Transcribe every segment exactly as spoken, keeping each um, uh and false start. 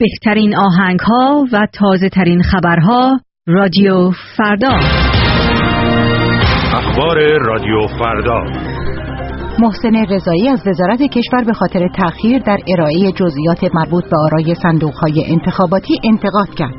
بهترین آهنگ‌ها و تازه‌ترین خبرها رادیو فردا. اخبار رادیو فردا. محسن رضایی از وزارت کشور به خاطر تأخیر در ارائه جزئیات مربوط به آرای صندوق‌های انتخاباتی انتقاد کرد.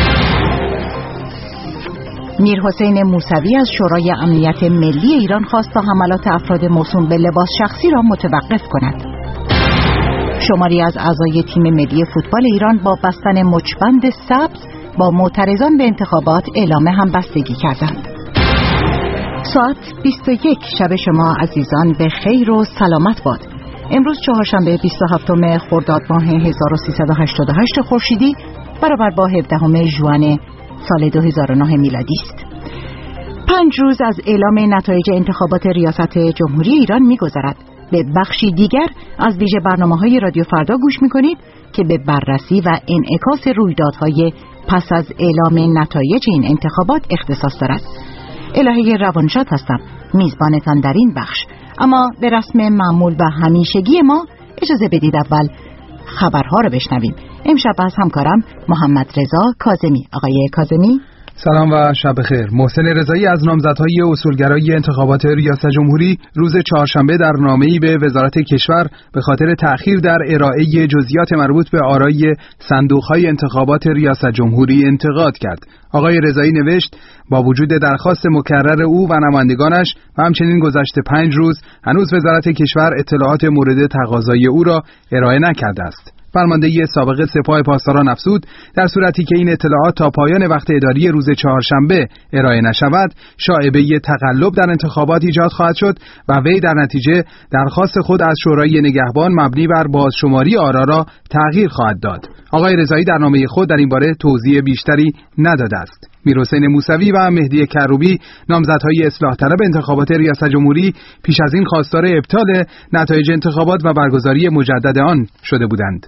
میرحسین موسوی از شورای امنیت ملی ایران خواست تا حملات افراد موسوم به لباس شخصی را متوقف کند. شماری از اعضای تیم ملی فوتبال ایران با بستن مچبند سبز با معترضان به انتخابات اعلام همبستگی کردند. ساعت بیست و یک شب شما عزیزان به خیر و سلامت باد. امروز چهارشنبه بیست و هفتم خرداد ماه هزار و سیصد و هشتاد و هشت خورشیدی برابر با هفدهم ژوئن سال دو هزار و نه میلادی است. پنج روز از اعلام نتایج انتخابات ریاست جمهوری ایران می‌گذرد. به بخشی دیگر از ویژه برنامه‌های رادیو فردا گوش می‌کنید که به بررسی و انعکاس رویدادهای پس از اعلام نتایج این انتخابات اختصاص دارد. الهه روانشاد هستم، میزبانتان در این بخش. اما به رسم معمول و همیشگی ما اجازه بدید اول خبرها رو بشنویم. امشب از همکارم محمد رضا کاظمی. آقای کاظمی سلام و شب بخیر. محسن رضایی از نامزدهای اصولگرای انتخابات ریاست جمهوری روز چهارشنبه در نامه‌ای به وزارت کشور به خاطر تأخیر در ارائه جزئیات مربوط به آرای صندوق‌های انتخابات ریاست جمهوری انتقاد کرد. آقای رضایی نوشت با وجود درخواست مکرر او و نمایندگانش و همچنین گذشته پنج روز هنوز وزارت کشور اطلاعات مورد تقاضای او را ارائه نکرده است. فرماندهی سابق سپاه پاسداران افزود در صورتی که این اطلاعات تا پایان وقت اداری روز چهارشنبه ارائه نشود شایبه تقلب در انتخابات ایجاد خواهد شد و وی در نتیجه درخواست خود از شورای نگهبان مبنی بر بازشماری آرا را تغییر خواهد داد. آقای رضایی در نامه خود در این باره توضیح بیشتری نداده است. میرحسین موسوی و مهدی کروبی نامزدهای اصلاح طلب انتخابات ریاست جمهوری پیش از این خواستار ابطال نتایج انتخابات و برگزاری مجدد آن شده بودند.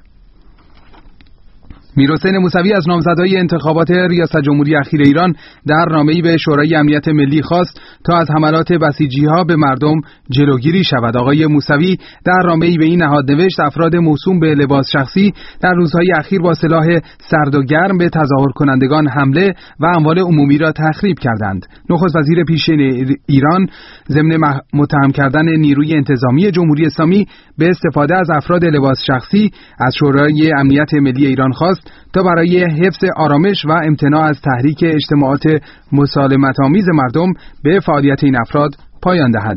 میرحسین موسوی از نامزدهای انتخابات ریاست جمهوری اخیر ایران در نامه‌ای به شورای امنیت ملی خواست تا از حملات بسیجی‌ها به مردم جلوگیری شود. آقای موسوی در نامه‌ای به این نهاد نوشت افراد موسوم به لباس شخصی در روزهای اخیر با سلاح سرد و گرم به تظاهر کنندگان حمله و اموال عمومی را تخریب کردند. نخست وزیر پیشین ایران ضمن متهم کردن نیروی انتظامی جمهوری اسلامی به استفاده از افراد لباس شخصی از شورای امنیت ملی ایران خواست تا برای حفظ آرامش و امتناع از تحریک اجتماعات مسالمت‌آمیز مردم به فعالیت این افراد پایان دهد.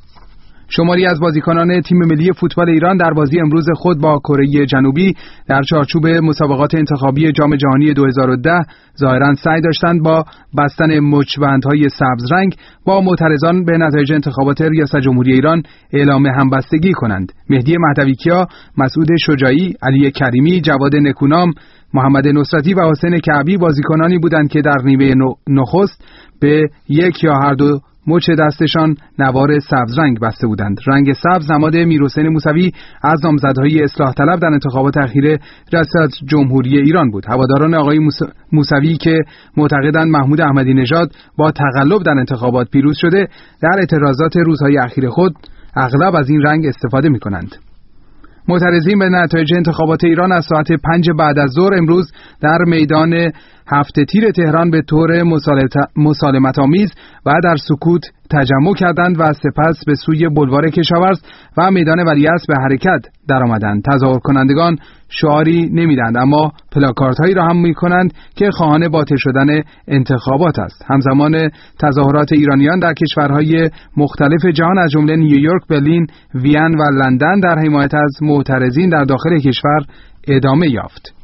شماری از بازیکنان تیم ملی فوتبال ایران در بازی امروز خود با کره جنوبی در چارچوب مسابقات انتخابی جام جهانی دو هزار و ده ظاهراً سعی داشتند با بستن مچبندهای سبز رنگ با معترضان به نتایج انتخابات ریاست جمهوری ایران اعلام همبستگی کنند. مهدی مهدوی‌کیا، مسعود شجاعی، علی کریمی، جواد نکونام، محمد نصرتی و حسین کعبی بازیکنانی بودند که در نیمه نخست به یک یا هر دو مچ دستشان نوار سبز رنگ بسته بودند. رنگ سبز نماد میرحسین موسوی از نامزدهای اصلاح طلب در انتخابات اخیر ریاست جمهوری ایران بود. هواداران آقای موس... موسوی که معتقدند محمود احمدی نژاد با تقلب در انتخابات پیروز شده در اعتراضات روزهای اخیر خود اغلب از این رنگ استفاده می‌کنند. معترضین به نتایج انتخابات ایران از ساعت پنج بعد از ظهر امروز در میدان هفت تیر تهران به طور مسالمت‌آمیز و در سکوت تجمع کردند و سپس به سوی بلوار کشاورز و میدان ولیعصر به حرکت درآمدند. تظاهر کنندگان شعاری نمیدند اما پلاکاردهایی را هم میکنند که خواهان باطل شدن انتخابات است. همزمان تظاهرات ایرانیان در کشورهای مختلف جهان از جمله نیویورک، برلین، وین و لندن در حمایت از معترضین در داخل کشور ادامه یافت.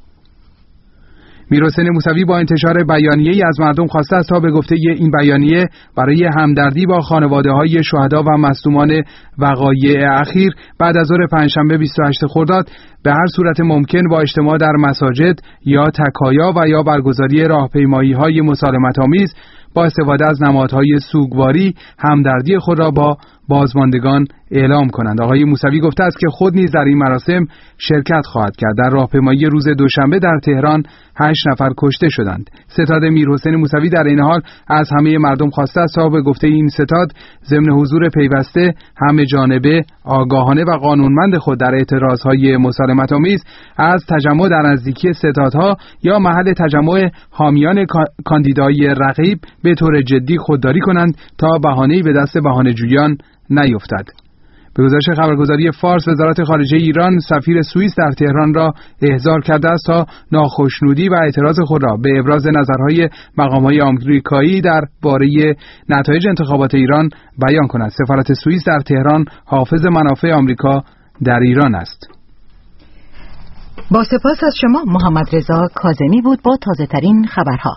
میرحسین موسوی با انتشار بیانیه‌ای از مردم خواسته است تا به گفته این بیانیه برای همدردی با خانواده‌های شهدا و مصدومان وقایع اخیر بعد از ظهر پنجشنبه بیست و هشتم خرداد به هر صورت ممکن با اجتماع در مساجد یا تکایا و یا برگزاری راهپیمایی‌های مسالمت‌آمیز با استفاده از نمادهای سوگواری همدردی خود را با بازماندگان اعلام کنند. آقای موسوی گفته است که خود نیز در این مراسم شرکت خواهد کرد. در راهپیمایی روز دوشنبه در تهران هشت نفر کشته شدند. ستاد میرحسین موسوی در این حال از همه مردم خواسته است تا به گفته این ستاد ضمن حضور پیوسته، همه جانبه، آگاهانه و قانونمند خود در اعتراضهای مسالمت‌آمیز از تجمع در نزدیکی ستادها یا محل تجمع حامیان کاندیدای رقیب به طور جدی خودداری کنند تا بهانه‌ای به دست بهانه‌جویان نیفتد. به گزارش خبرگزاری فارس، وزارت خارجه ایران سفیر سوئیس در تهران را احضار کرده است تا ناخشنودی و اعتراض خود را به ابراز نظرهای مقام‌های آمریکایی درباره نتایج انتخابات ایران بیان کند. سفارت سوئیس در تهران حافظ منافع آمریکا در ایران است. با سپاس از شما. محمد رضا کاظمی بود با تازه‌ترین خبرها.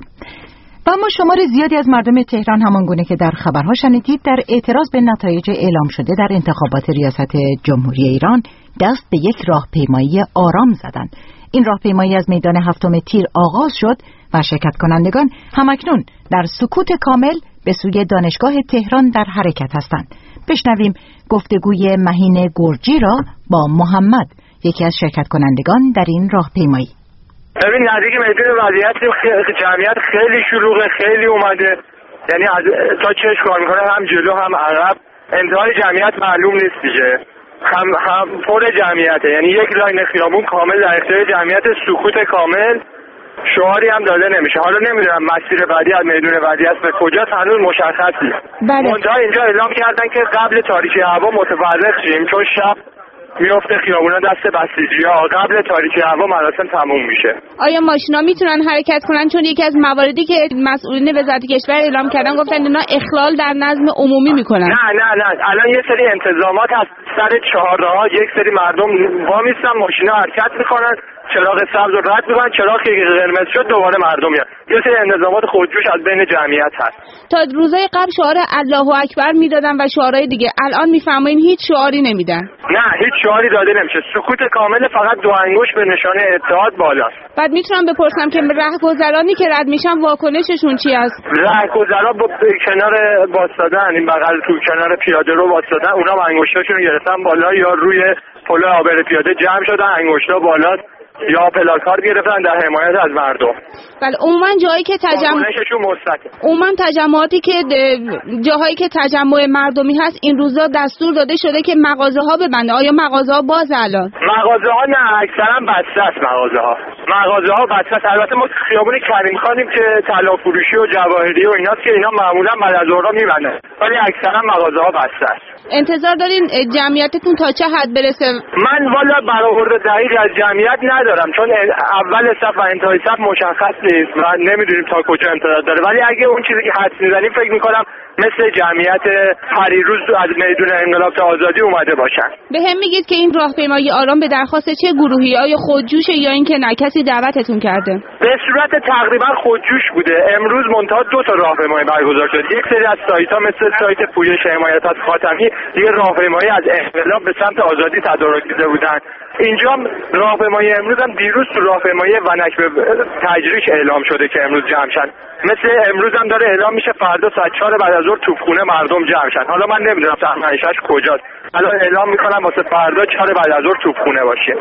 و اما شمار زیادی از مردم تهران همانگونه که در خبرها شنیدید در اعتراض به نتایج اعلام شده در انتخابات ریاست جمهوری ایران دست به یک راهپیمایی آرام زدند. این راهپیمایی از میدان هفتم تیر آغاز شد و شرکت کنندگان همکنون در سکوت کامل به سوی دانشگاه تهران در حرکت هستند. بشنویم گفتگوی مهین گرجی را با محمد، یکی از شرکت کنندگان در این راهپیمایی. ببین نزدیک میدون وضعیت جمعیت خیلی شلوغه، خیلی اومده، یعنی از تا چش کار میکنه هم جلو هم عقب، انتهای جمعیت معلوم نیست دیگه، هم هم پر جمعیته، یعنی یک لاین خیابون کامل در اختیار جمعیت، سکوت کامل، شعاری هم داده نمیشه. حالا نمیدونم مسیر بعدی از میدون وضعیت به کجاست هنوز مشخص نیست. بله. منتها اینجا اعلام کردن که قبل تاریکی هوا متفرق شیم چون شب میفته خیابونا دست بسیجی‌ها، قبل تاریکی هوا مراسم تموم میشه. آیا ماشینا میتونن حرکت کنن؟ چون یکی از مواردی که مسئولین وزارت کشور اعلام کردن گفتن اینا اخلال در نظم عمومی میکنن. نه نه نه الان یه سری انتظامات از سر چهارراه، یک سری مردم وامیستن، ماشینا حرکت میکنن، چراغ سبز رو رد میکنن، چراغ که قرمز شد دوباره مردم میان. یه سری انتظامات خودجوش از بین جمعیت هست. تا روزهای قبل شعار الله اکبر میدادن و شعارهای دیگه، الان میفرمایین هیچ شعاری نمیدن؟ نه هیچ شعاری داده نمیشه، سکوت کامل، فقط دو انگشت به نشانه اتحاد بالاست. بعد میتونم بپرسم که رهگذرانی که رد میشن واکنششون چی است؟ رهگذرا با کنار واسطادن، این بغل تو کنار پیاده رو واسطادن، اونا انگشتاشون رو گرفتن بالا یا روی پل عابر پیاده جمع شدن، انگشتا بالا یا پلاکار گرفتن در حمایت از مردم. بله عموما جایی که تجمع عموما تجمعاتی که جاهایی که تجمع مردمی هست این روزا دستور داده شده که مغازه ها ببنده. آیا مغازه ها باز الان؟ مغازه ها نه، اکثرا بسته است. مغازه ها مغازه ها بسته است. البته ما خیابون کریم خانیم که طلا فروشی و جواهری و ایناست که اینا معمولا بعد از ظهر میبندن، ولی اکثرا مغازه ها بسته است. انتظار دارین جمعیتتون تا چه حد برسه؟ من والا برآورد دقیق از جمعیت ندارم چون اول صف و انتهای صف مشخص نیست و نمیدونیم تا کجا انتظار داره، ولی اگه اون چیزی که حدس میزنیم فکر میکنم مثل جمعیت پریروز از میدون انقلاب تا آزادی اومده باشن. به هم میگید که این راهپیمایی آرام به درخواست چه گروهی؟ آیا خودجوشه یا اینکه نه کسی دعوتتون کرده؟ به صورت تقریبا خودجوش بوده. امروز منتها دو تا راهپیمایی برگزار شد. یک سری از سایت‌ها مثل سایت پویش حمایت از خاتمی یه راهپیمایی از انقلاب به سمت آزادی تدارک دیده بودن. اینجا راهپیمایی امروز هم دیروز تو راهپیمایی ونک به تجریش اعلام شده که امروز جمع شن. مثل امروز هم داره اعلام میشه فردا ساعت چهار بعد از ظهر توپخونه مردم جمع شن. حالا من نمیدونم تخمینش کجاست. الان اعلام میکنم واسه فردا چهار بعد از ظهر توپخونه باشه.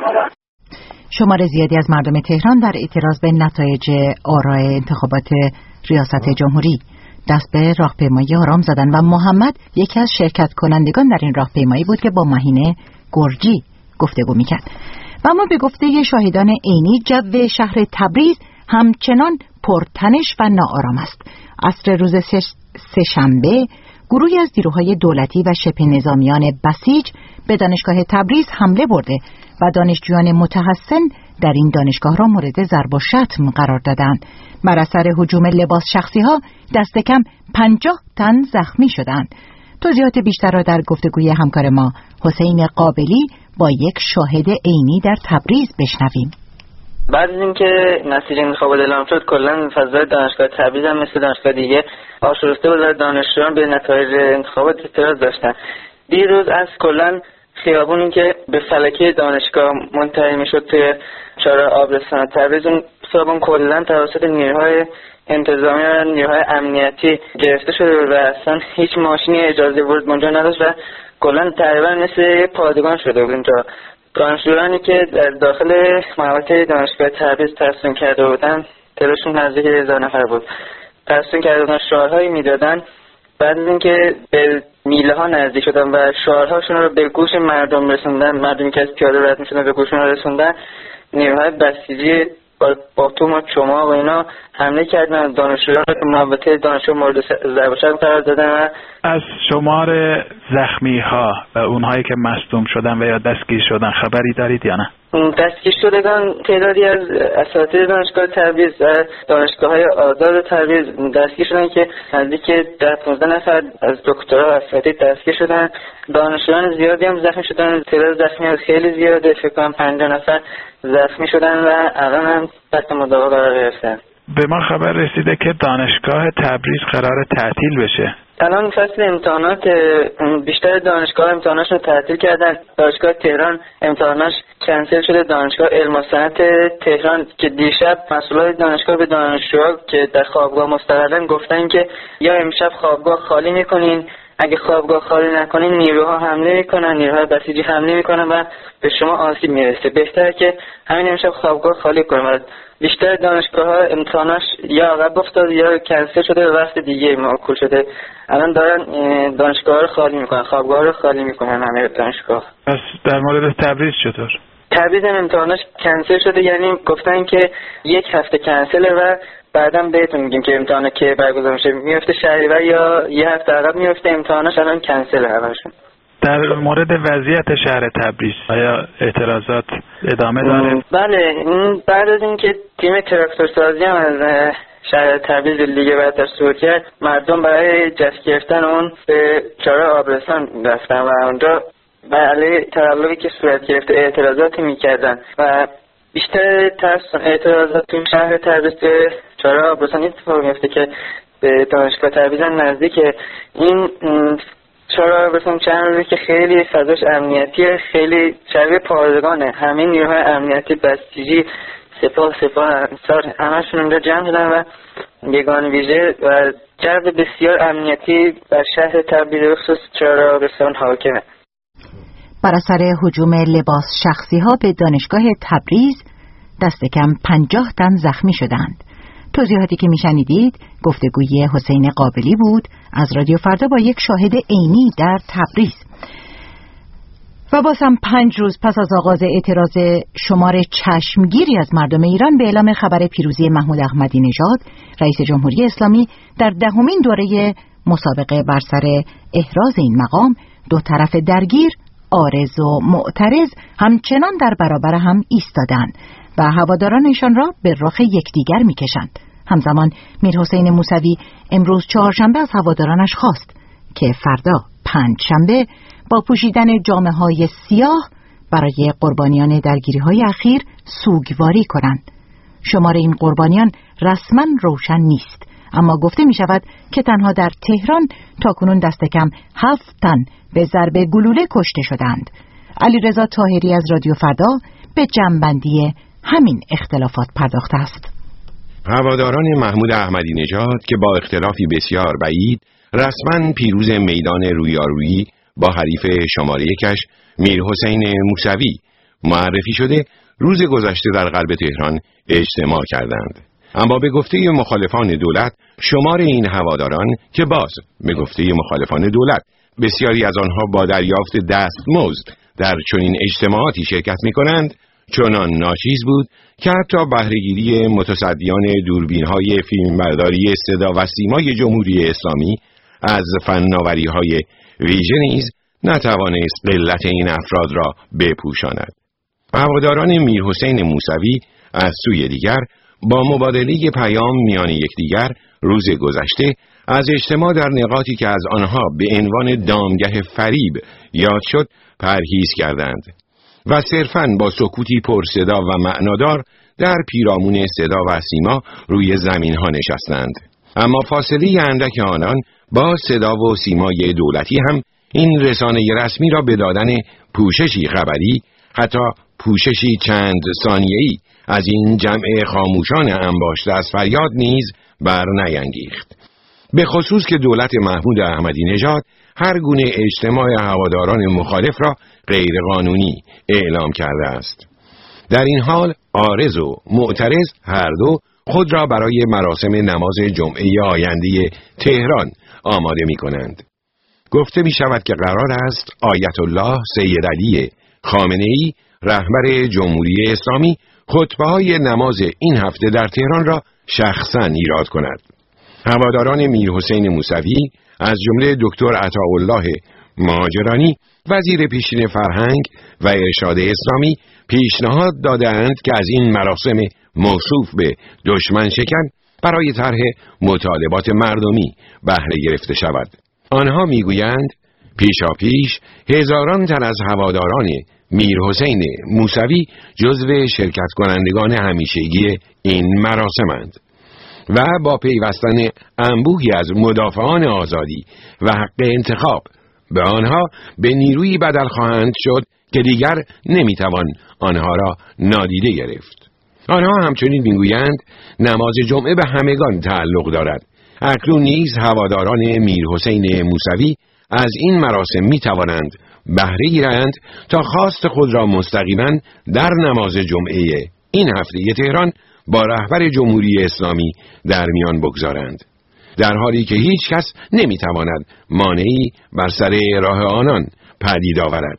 شمار زیادی از مردم تهران در اعتراض به نتایج آرای انتخابات ریاست جمهوری دست به راهپیمایی آرام زدن و محمد یکی از شرکت کنندگان در این راهپیمایی بود که با مهین گرجی گفتگو میکرد. و اما به گفته شاهدان عینی جو شهر تبریز همچنان پرتنش و ناآرام است. عصر روز سه‌شنبه گروهی از نیروهای دولتی و شبه نظامیان بسیج به دانشگاه تبریز حمله برده و دانشجویان متحسن در این دانشگاه را مورد ضرب و شتم قرار دادند. بر اثر هجوم لباس شخصی ها دست کم پنجاه تن زخمی شدند. توضیحات بیشتر را در گفتگوی همکار ما حسین قابلی با یک شاهد عینی در تبریز بشنویم. بعد از اینکه نتیجه انتخابات اعلام شد کلا فضای دانشگاه تبریز هم مثل دانشگاه دیگه آشفته بود و دانشجویان به نتایج انتخابات اعتراض داشتن. دیروز از کلا خیابونی که به فلکه دانشگاه منتهی میشد توی چهارراه آبرسان تبریز، اون خیابون کلا توسط نیروهای انتظامی و نیروهای امنیتی گرفته شده و اصلا هیچ ماشینی اجازه ورود اونجا نداشت و کلا تقریبا مثل پادگان شده بود اینجا. دانشجویانی که در داخل محوطه دانشگاه تبریز تحصیل کرده بودن تعدادشون نزدیک هزار نفر بود. تحصیل کرده بودن، شعارهایی میدادن. بعد از اینکه به میله ها نزدیک شدن و شعارهاشون رو به گوش مردم رسوندن، مردمی که از پیاده رد میشدن به گوششون رسوندن، نیروهای بسیجی با توم و چماق و اینا حمله کردن، دانشجویان رو که محوطه دانشگاه مورد ضرب شدن قرار دادن. و از شمار زخمی ها و اونهایی که مصدوم شدن و یا دستگیر شدن خبری دارید یا نه؟ دستگیر شدگان تعدادی از اساتید دانشگاه تبریز و دانشگاه‌های آزاد تبریز دستگیر شدن که نزدیک ده پانزده نفر از دکترا و اساتید دستگیر شدن. دانشجویان زیادی هم زخمی شدن، تعداد زخمی خیلی زیاده، فکر کنم پنجاه نفر زخمی شدن و الان هم تحت مداوا قرار گرفتن. به ما خبر رسیده که دانشگاه تبریز قرار تعطیل بشه. الان فصل امتحانات، بیشتر دانشگاه امتحاناشون رو تعطیل کردن. دانشگاه تهران امتحاناش کنسل شده. دانشگاه علم و صنعت تهران که دیشب مسئولای دانشگاه به دانشجوها که در خوابگاه مستقرن گفتن که یا امشب خوابگاه خالی میکنین، اگه خوابگاه خالی نکنین نیروها حمله میکنن، نیروهای بسیجی حمله میکنن و به شما آسیب میرسه. بهتره که همین امشب خوابگاه خالی کنن. بیشتر دانشگاه‌ها امتحاناش یا عقب افتاد یا کنسل شده و وقت دیگه موکول شده. الان دارن دانشگاه‌ها رو خالی میکنن، خوابگاه رو خالی میکنن همه دانشگاه. پس در مورد تبریز چطور؟ تبریز هم امتحاناش کنسل شده، یعنی گفتن که یک هفته کنسله و بعداً بهتون میگیم که امتحانا که برگزار میشه، میفته شهریور یا یه هفته عقب میفته. امتحاناش الان کنسله همشون. در مورد وضعیت شهر تبریز آیا اعتراضات ادامه داره؟ بله، بعد از اینکه تیم تراکتورسازی هم از شهر تبریز لیگ برتر صعود کرد، مردم برای جست گرفتن اون به چهارراه آبرسان رفتن و اونجا برای تقلبی که صورت گرفته اعتراضاتی میکردن و بیشتر اعتراضات تو شهر تبریز به چهارراه آبرسان اتفاق میفته که به دانشگاه تبریز نزدیک. این چرا بسیم چند روزی که خیلی فضاش امنیتیه، خیلی شبیه پادگانه. همین نیروهای امنیتی بسیجی سپاه سپاه انصار همشون اونجا جمع شدن و یگان ویژه و جو بسیار امنیتی بر شهر تبریز بخصوص چهارراه آبرسان حاکمه. بر اثر هجوم لباس شخصی ها به دانشگاه تبریز دست کم پنجاه تن زخمی شدند. توضیحاتی که میشنیدید گفتگوی حسین قابلی بود از رادیو فردا با یک شاهد عینی در تبریز. و باز هم پنج روز پس از آغاز اعتراض شمار چشمگیری از مردم ایران به اعلام خبر پیروزی محمود احمدی نژاد رئیس جمهوری اسلامی در دهمین دوره مسابقه بر سر احراز این مقام، دو طرف درگیر عارض و معترض همچنان در برابر هم ایستادند و هوادارانشان را به رخ یکدیگر میکشند. همزمان میرحسین موسوی امروز چهارشنبه از هوادارانش خواست که فردا پنجشنبه با پوشیدن جامه‌های سیاه برای قربانیان درگیری‌های اخیر سوگواری کنند. شمار این قربانیان رسما روشن نیست، اما گفته می شود که تنها در تهران تاکنون دست کم هفت تن به ضرب گلوله کشته شدند. علیرضا طاهری از رادیو فردا به جمع‌بندی همین اختلافات پرداخته است. هواداران محمود احمدی نژاد که با اختلافی بسیار بعید رسما پیروز میدان رویارویی با حریف شماره یکش میرحسین موسوی معرفی شده، روز گذشته در قلب تهران اجتماع کردند. اما به گفته مخالفان دولت شمار این هواداران که باز به گفته مخالفان دولت بسیاری از آنها با دریافت دستمزد در چنین اجتماعاتی شرکت می کنند چنان ناچیز بود که حتی بهره‌گیری متصدیان دوربین‌های فیلمبرداری صدا و سیمای جمهوری اسلامی از فناوری‌های ویژه نیز نتوانست قلت این افراد را بپوشاند. هواداران میرحسین موسوی از سوی دیگر با مبادله پیام میان یکدیگر روز گذشته از اجتماع در نقاطی که از آنها به عنوان دامگه فریب یاد شد پرهیز کردند و صرفاً با سکوتی پرصدا و معنادار در پیرامون صدا و سیما روی زمین ها نشستند. اما فاصله اندک آنان با صدا و سیمای دولتی هم این رسانه رسمی را به دادن پوششی خبری، حتی پوششی چند ثانیه‌ای از این جمع خاموشان انباشته از فریاد نیز بر نینگیخت. به خصوص که دولت محمود احمدی نژاد هر گونه اجتماع هواداران مخالف را غیرقانونی اعلام کرده است. در این حال عارض و معترض هر دو خود را برای مراسم نماز جمعه آینده تهران آماده می کنند. گفته می شود که قرار است آیت الله سید علی خامنه‌ای رهبر جمهوری اسلامی خطبه های نماز این هفته در تهران را شخصاً ایراد کند. هواداران میرحسین موسوی از جمله دکتر عطاالله مهاجرانی وزیر پیشین فرهنگ و ارشاد اسلامی پیشنهاد دادند که از این مراسم موصوف به دشمن شکن برای طرح مطالبات مردمی بهره گرفته شود. آنها میگویند پیشاپیش هزاران تن از هواداران میرحسین موسوی جزو شرکت کنندگان همیشگی این مراسمند و با پیوستن انبوهی از مدافعان آزادی و حق انتخاب به آنها به نیروی بدل خواهند شد که دیگر نمیتوان آنها را نادیده گرفت. آنها همچنین میگویند نماز جمعه به همگان تعلق دارد. اکنون نیز هواداران میرحسین موسوی از این مراسم میتوانند بهره گیرند تا خواست خود را مستقیما در نماز جمعه این هفته تهران با رهبر جمهوری اسلامی در میان بگذارند، در حالی که هیچ کس نمیتواند مانعی بر سر راه آنان پدید آورد.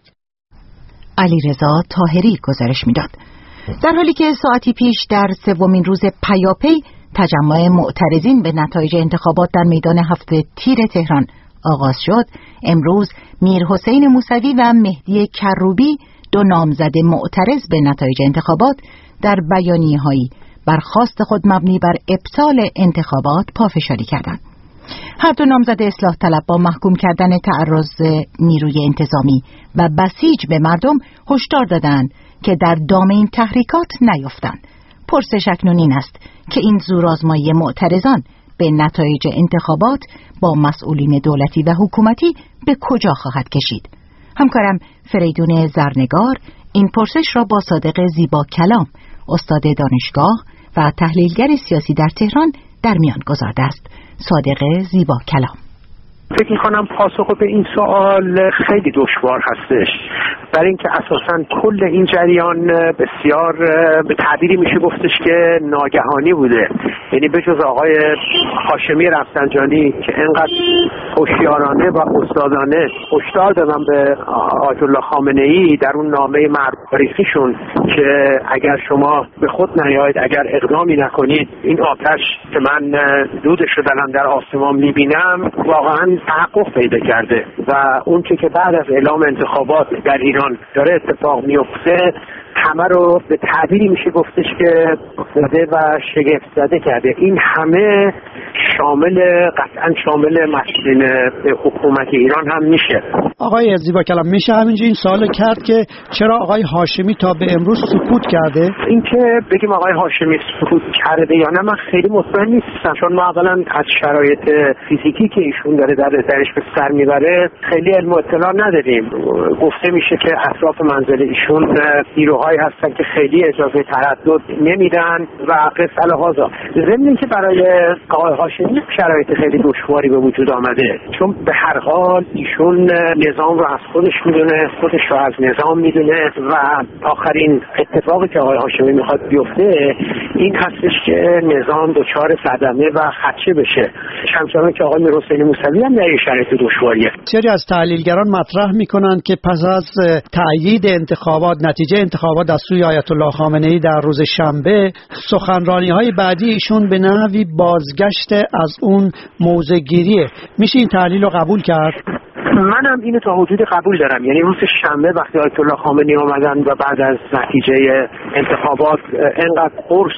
علیرضا طاهری گزارش میداد. در حالی که ساعتی پیش در سومین روز پیاپی تجمع معترضین به نتایج انتخابات در میدان هفت تیر تهران آغاز شد، امروز میرحسین موسوی و مهدی کروبی دو نامزد معترض به نتایج انتخابات در بیانیه‌هایی بر خواست خود مبنی بر ابطال انتخابات پافشاری کردند. هر دو نامزد اصلاح طلب با محکوم کردن تعرض نیروی انتظامی و بسیج به مردم هشدار دادند که در دام این تحریکات نیفتند. پرسش اکنون این است که این زورآزمایی معترضان به نتایج انتخابات با مسئولین دولتی و حکومتی به کجا خواهد کشید؟ همکارم فریدون زرنگار این پرسش را با صادق زیبا کلام، استاد دانشگاه و تحلیلگر سیاسی در تهران در میان گذارده است. صادق زیبا کلام: فکر می‌کنم پاسخ به این سوال خیلی دشوار هستش، برای اینکه اساساً کل این جریان بسیار به تعبیری میشه گفتش که ناگهانی بوده. یعنی به جز آقای هاشمی رفسنجانی که انقدر هوشیارانه و استادانه هشدار دادن به آیت الله خامنه‌ای در اون نامه معرفیشون که اگر شما به خود نیایید، اگر اقدامی نکنید، این آتش که من دودش رو دارم در آسمان میبینم واقعاً تحقق پیدا کرده و اون که که بعد از اعلام انتخابات در ایران داره اتفاق میفته همه رو به تعبیری میشه گفتش که زده و شگفت زده کرده. این همه شامل قطعا شامل مسئولین حکومت ایران هم میشه. آقای زیبا کلام، میشه همینجا این سوال کرد که چرا آقای هاشمی تا به امروز سکوت کرده؟ این که بگیم آقای هاشمی سکوت کرده یا نه من خیلی مطمئن نیستم، چون ما اولا از شرایط فیزیکی که ایشون داره در درش به سر میبره خیلی علم و اطلاع نداریم. گفته میشه که اطراف منزل ایشون نیروهایی هستن که خیلی اجازه تردد نمیدن و قصه هازا. ضمن اینکه برای آقای هاشمی شرایط خیلی دشواری به وجود آمده، چون به هر حال ایشون نظام رو از خودش میدونه، خودش رو از نظام میدونه و آخرین اتفاقی که آقای هاشمی میخواد بیفته این هستش که نظام دچار صدمه و خدشه بشه، همچنان که آقای میرحسین موسوی هم در این شرایط دشواریه. سری از تحلیلگران مطرح میکنند که پس از تأیید انتخابات، نتیجه انتخابات از سوی آیت الله خامنه‌ای در روز شنبه، سخنرانی‌های بعدی ایشون به نحوی بازگشت از اون موضع‌گیریه. میشه این تحلیل رو قبول کرد؟ منم اینو تا حدود قبول دارم. یعنی روز شنبه وقتی آیت الله خامنه‌ای آمدن و بعد از نتیجه انتخابات انقدر قرص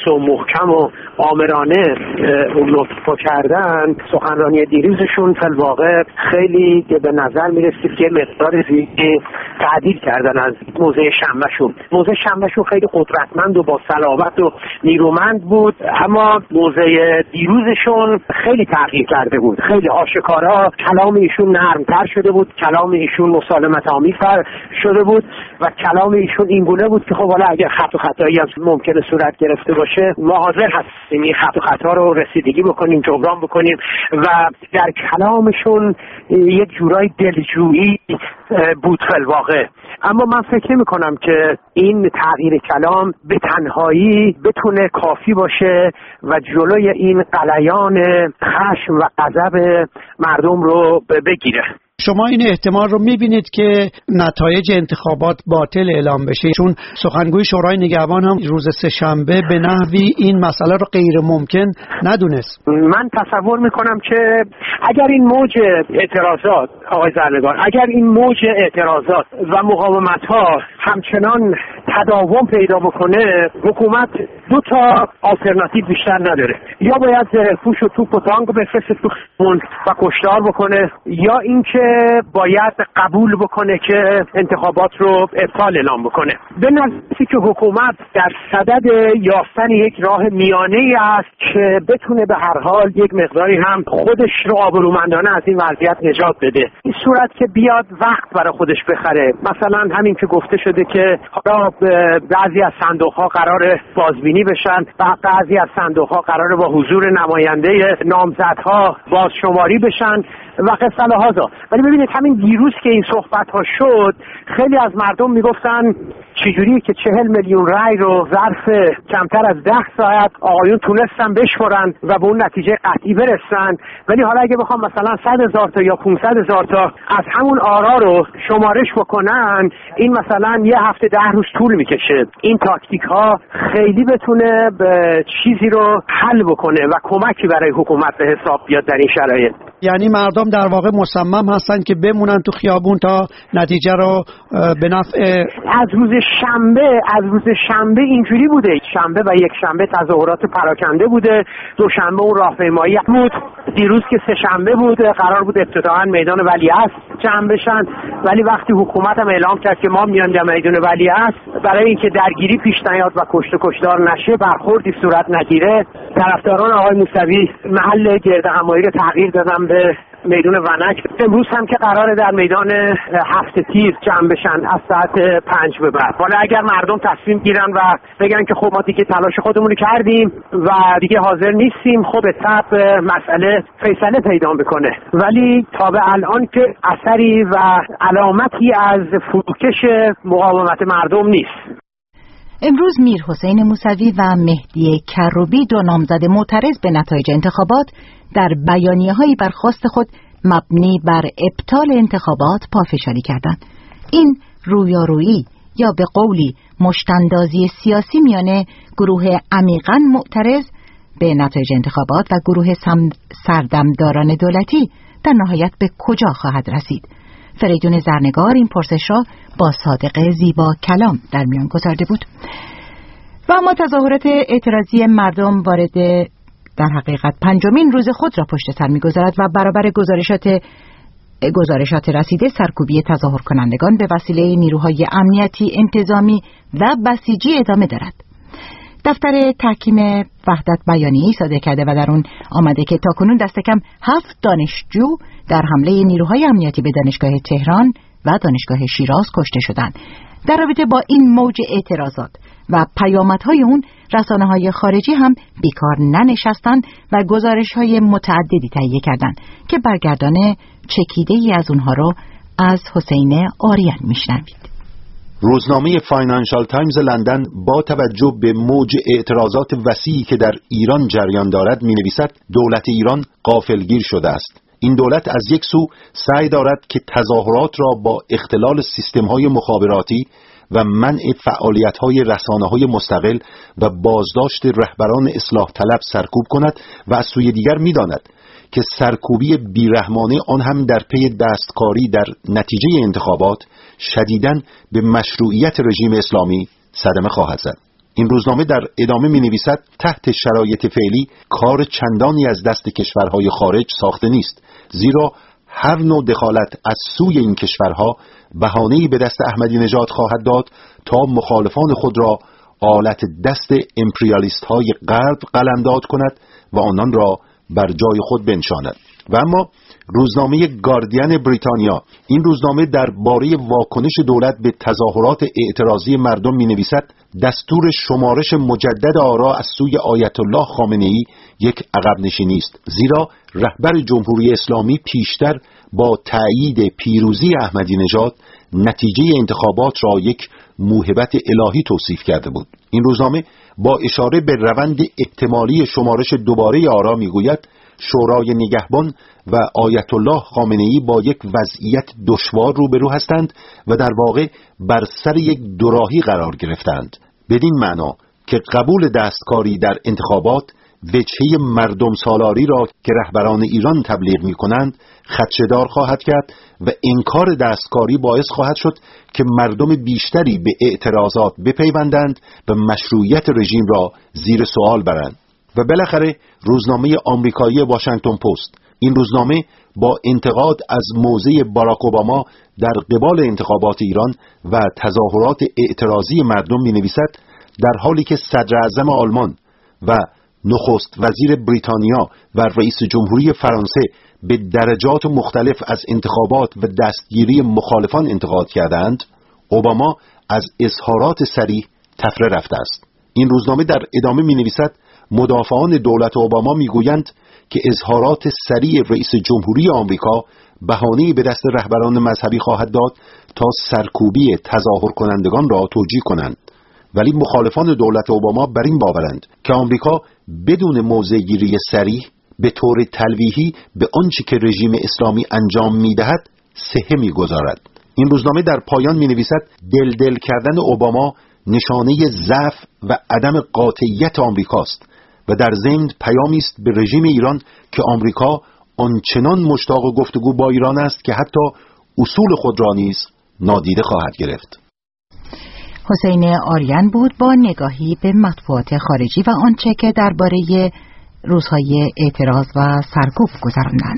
خاص و محکم و آمرانه اون لطف کردن، سخنرانی دیروزشون فی الواقع خیلی به نظر میرسید که مقدار زیادی تعدیل کردن از موضع شنبهشون. موضع شنبهشون خیلی قدرتمند و با صلابت و نیرومند بود، اما موضع دیروزشون خیلی تغییر کرده بود. خیلی آشکارا کلام ایشون نرمتر شده بود، کلام ایشون مسالمت آمیزتر شده بود و کلام ایشون اینگونه بود که خب حالا اگر خط و خطایی هم ممکنه صورت گرفته باشه ما حاضر هستیم این خط و خطا رو رسیدگی بکنیم، جبران بکنیم و در کلامشون یک جورای دلجویی بود فی الواقع. اما من فکر نمی کنم که این تغییر کلام به تنهایی بتونه کافی باشه و جلوی این غلیان خشم و غضب مردم رو بگیره. شما این احتمال رو میبینید که نتایج انتخابات باطل اعلام بشه؟ چون سخنگوی شورای نگهبان هم روز سه‌شنبه به نحوی این مسئله رو غیر ممکن ندونست. من تصور میکنم که اگر این موج اعتراضات آقای زرنگان، اگر این موج اعتراضات و مقاومت ها همچنان تداوم پیدا بکنه، حکومت دو تا آلترناتیو بیشتر نداره. یا باید زره‌پوش و توپ و تانک بفرسته تو خیابون و کشتار بکنه، یا اینکه باید قبول بکنه که انتخابات رو ابطال اعلام بکنه. به نظری که حکومت در صدد یافتن یک راه میانه‌ای است که بتونه به هر حال یک مقداری هم خودش رو آبرومندانه از این وضعیت نجات بده. این صورت که بیاد وقت برای خودش بخره. مثلا همین که گفته شده که حالا بعضی از صندوق‌ها قرار بازبینی بشن و بعضی از صندوق‌ها قرار با حضور نماینده نامزدها بازشماری بشن و قصه هازا. ولی ببینید همین دیروز که این صحبت ها شد، خیلی از مردم میگفتن چجوری که چهل میلیون رای رو ظرف کمتر از ده ساعت آقایون تونستن بشمرن و به اون نتیجه قطعی برسن، ولی حالا اگه بخوام مثلا صد هزار تا یا پانصد هزار تا از همون آرا رو شمارش بکنن، این مثلا یه هفته ده روز طول میکشه. این تاکتیک ها خیلی بتونه به چیزی رو حل بکنه و کمکی برای حکومت به حساب بیاد در این شرایط. یعنی مردم در واقع مصمم هستن که بمونن تو خیابون تا نتیجه رو به نفع. از روز شنبه از روز شنبه اینجوری بوده. شنبه و یک شنبه تظاهرات پراکنده بوده، دوشنبه اون راهپیمایی بود، دیروز که سه شنبه بود قرار بود ابتداعا میدان ولیعصر جمع بشن، ولی وقتی حکومت هم اعلام کرد که ما میان در میدان ولیعصر برای اینکه درگیری پیش نیاد و کشت و کشتار نشه، برخوردی صورت نگیره، طرفداران آقای موسوی محل گرد همایی رو تغییر دادن به میدان ونک. امروز هم که قراره در میدان هفت تیر جمع بشن از ساعت پنج به بعد. حالا اگر مردم تصمیم گیرن و بگن که خب ما دیگه تلاش خودمون رو کردیم و دیگه حاضر نیستیم، خب به طب مسئله فیصله پیدا بکنه. ولی تا به الان که اثری و علامتی از فروکش مقاومت مردم نیست. امروز میر حسین موسوی و مهدی کروبی، دو نامزد معترض به نتایج انتخابات، در بیانیه‌هایی بر خواست خود مبنی بر ابطال انتخابات پافشاری کردند. این رویارویی یا به قولی مشت‌اندازی سیاسی میان گروه عمیقاً معترض به نتایج انتخابات و گروه سردمداران دولتی در نهایت به کجا خواهد رسید؟ فریدون زرنگار این پرسش را با صادق زیبا کلام در میان گذارده بود. و اما تظاهرات اعتراضی مردم وارد در حقیقت پنجمین روز خود را پشت سر می‌گذارد و برابر گزارشات گزارشات رسیده سرکوبی تظاهر کنندگان به وسیله نیروهای امنیتی، انتظامی و بسیجی ادامه دارد. دفتر تحکیم وحدت بیانیه‌ای صادر کرده و در اون آمده که تاکنون دست کم هفت دانشجو در حمله نیروهای امنیتی به دانشگاه تهران و دانشگاه شیراز کشته شدند. در رابطه با این موج اعتراضات و پیامدهای اون، رسانه‌های خارجی هم بیکار ننشستند و گزارش‌های متعددی تهیه کردند که برگردان چکیده‌ای از اونها رو از حسین آریان میشنوید. روزنامه فاینانشال تایمز لندن با توجه به موج اعتراضات وسیعی که در ایران جریان دارد می‌نویسد دولت ایران غافلگیر شده است. این دولت از یک سو سعی دارد که تظاهرات را با اختلال سیستم‌های مخابراتی و منع فعالیت‌های رسانه‌های مستقل و بازداشت رهبران اصلاح طلب سرکوب کند و از سوی دیگر می‌داند که سرکوبی بیرحمانه آن هم در پی دستکاری در نتیجه انتخابات شدیداً به مشروعیت رژیم اسلامی صدمه خواهد زد. این روزنامه در ادامه می نویسد تحت شرایط فعلی کار چندانی از دست کشورهای خارج ساخته نیست، زیرا هر نوع دخالت از سوی این کشورها بهانه‌ای به دست احمدی نژاد خواهد داد تا مخالفان خود را آلت دست امپریالیست های غرب قلمداد کند و آنان را بر جای خود بنشاند. و اما روزنامه گاردین بریتانیا، این روزنامه درباره واکنش دولت به تظاهرات اعتراضی مردم می نویسد دستور شمارش مجدد آرا از سوی آیت الله خامنه‌ای یک عقب نشینی است، زیرا رهبر جمهوری اسلامی پیشتر با تأیید پیروزی احمدی نژاد نتیجه انتخابات را یک موهبت الهی توصیف کرده بود. این روزنامه با اشاره به روند احتمالی شمارش دوباره آرا میگوید شورای نگهبان و آیت الله خامنه‌ای با یک وضعیت دشوار روبرو هستند و در واقع بر سر یک دوراهی قرار گرفتند، بدین معنا که قبول دستکاری در انتخابات وجهه مردم سالاری را که رهبران ایران تبلیغ می کنند خدشه‌دار خواهد کرد و انکار دستکاری باعث خواهد شد که مردم بیشتری به اعتراضات بپیوندند و مشروعیت رژیم را زیر سوال برند. و بالاخره روزنامه آمریکایی واشنگتن پست، این روزنامه با انتقاد از موضع باراک اوباما در قبال انتخابات ایران و تظاهرات اعتراضی مردم می نویسد در حالی که صدر اعظم آلمان و نخست وزیر بریتانیا و رئیس جمهوری فرانسه به درجات مختلف از انتخابات و دستگیری مخالفان انتقاد کردند، اوباما از اظهارات صریح تفره رفته است. این روزنامه در ادامه می نویسد مدافعان دولت اوباما می گویند که اظهارات صریح رئیس جمهوری آمریکا بهانه‌ای به دست رهبران مذهبی خواهد داد تا سرکوبی تظاهر کنندگان را توجیه کنند، ولی مخالفان دولت اوباما بر این باورند که آمریکا بدون موضع‌گیری صریح به طور تلویحی به آنچه که رژیم اسلامی انجام می‌دهد صحه می‌گذارد. این روزنامه در پایان می‌نویسد دلدل کردن اوباما نشانه ضعف و عدم قاطعیت آمریکاست و در ضمن پیامی است به رژیم ایران که آمریکا آنچنان مشتاق گفتگو با ایران است که حتی اصول خود را نیز نادیده خواهد گرفت. حسین آریان بود با نگاهی به مطبوعات خارجی و آنچه که درباره روزهای اعتراض و سرکوب گذراندند.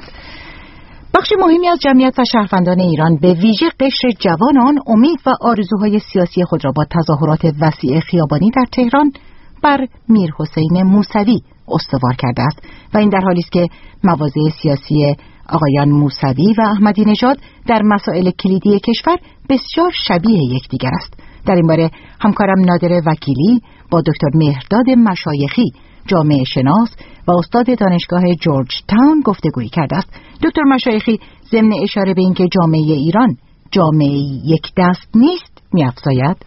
بخش مهمی از جمعیت و شهروندان ایران به ویژه قشر جوان آن امید و آرزوهای سیاسی خود را با تظاهرات وسیع خیابانی در تهران بر میر حسین موسوی استوار کرده است و این در حالی است که مواضع سیاسی آقایان موسوی و احمدی نژاد در مسائل کلیدی کشور بسیار شبیه یکدیگر است. در این باره همکارم نادر وکیلی با دکتر مهرداد مشایخی جامعه شناس و استاد دانشگاه جورج تاون گفتگویی کرده است. دکتر مشایخی ضمن اشاره به اینکه جامعه ایران جامعه یک دست نیست می‌افزاید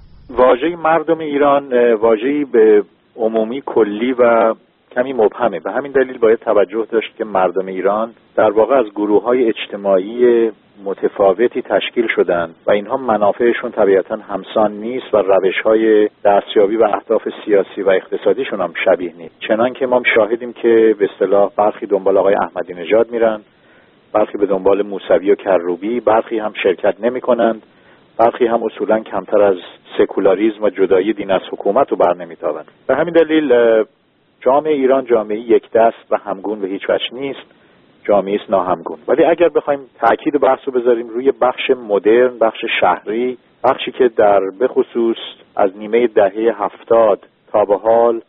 واژه مردم ایران واژه‌ای به عمومی کلی و کمی مبهمه. به همین دلیل باید توجه داشت که مردم ایران در واقع از گروه‌های اجتماعی متفاوتی تشکیل شدند و اینها منافعشون طبیعتاً همسان نیست و روش‌های دستیابی و اهداف سیاسی و اقتصادیشون هم شبیه نیست. چنان که ما شاهدیم که به اصطلاح برخی دنبال آقای احمدی نژاد میرن، برخی به دنبال موسوی و کروبی، برخی هم شرکت نمی‌کنند، برخی هم اصولاً کمتر از سکولاریسم و جدایی دین از حکومت رو بر نمی‌تابند. به همین دلیل جامعه ایران جامعه یک دست و همگون به هیچ وجه نیست، جامعه است ناهمگون. ولی اگر بخوایم تاکید بحث رو بذاریم روی بخش مدرن، بخش شهری، بخشی که در به خصوص از نیمه دهه هفتاد تا به حال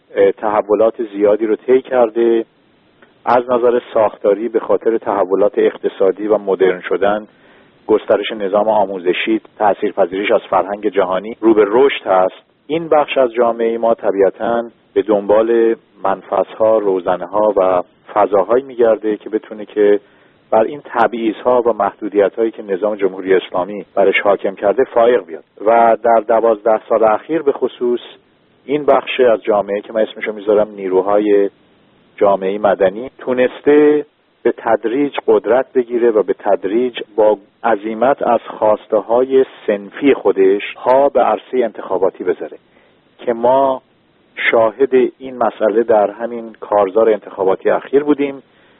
تحولات زیادی رو طی کرده، از نظر ساختاری به خاطر تحولات اقتصادی و مدرن شدن، گسترش نظام آموزشی، تاثیرپذیریش از فرهنگ جهانی رو به رشد هست. این بخش از جامعه ما طبیعتاً به دنبال منفذها، روزنه‌ها و فضاهایی میگرده که بتونه که بر این تبعیض‌ها و محدودیت‌هایی که نظام جمهوری اسلامی برش حاکم کرده فائق بیاد. و در دوازده سال اخیر به خصوص این بخش از جامعه که من اسمشو میذارم نیروهای جامعه مدنی تونسته به تدریج قدرت بگیره و به تدریج با عزیمت از خواسته‌های صنفی خودش ها به عرصه انتخاباتی بذاره که ما شاهد این مسئله در همین کارزار انتخاباتی اخیر بودیم